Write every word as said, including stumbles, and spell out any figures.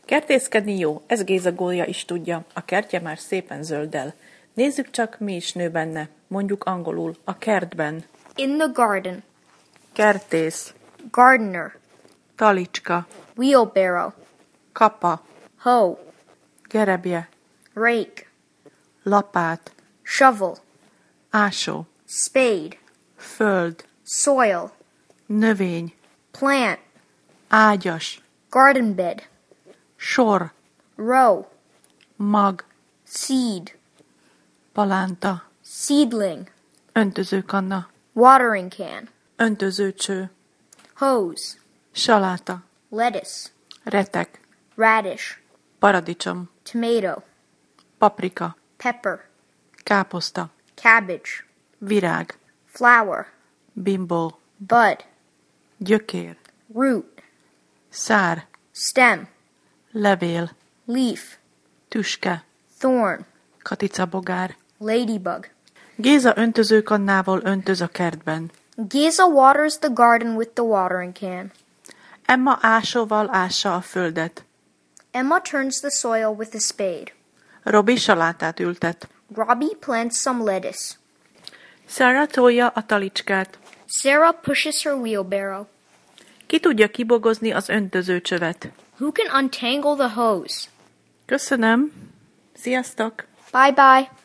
Kertészkedni jó, ez Géza gólja is tudja, a kertje már szépen zölddel. Nézzük csak, mi is nő benne, mondjuk angolul, a kertben. In the garden. Kertész. Gardener. Talicska. Wheelbarrow. Kapa. Hoe. Gerebje. Rake. Lapát. Shovel. Ásó. Spade. Föld. Soil. Növény. Plant. Ágyas. Garden bed. Sor. Row. Mag. Seed. Palánta. Seedling. Öntözőkanna. Watering can. Öntözőcső. Hose. Saláta. Lettuce. Retek. Radish. Paradicsom. Tomato. Paprika. Pepper. Káposzta. Cabbage. Virág. Flower. Bimbó. Bud. Gyökér. Root. Szár. Stem. Levél. Leaf. Tüske. Thorn. Katicabogár. Ladybug. Géza öntözőkannával öntöz a kertben. Giza waters the garden with the watering can. Emma ásóval ássa a földet. Emma turns the soil with a spade. Robi salátát ültet. Robbie plants some lettuce. Sarah tolja a talicskát. Sarah pushes her wheelbarrow. Ki tudja kibogozni az öntözőcsövet? Who can untangle the hose? Köszönöm. Sziasztok! Bye bye.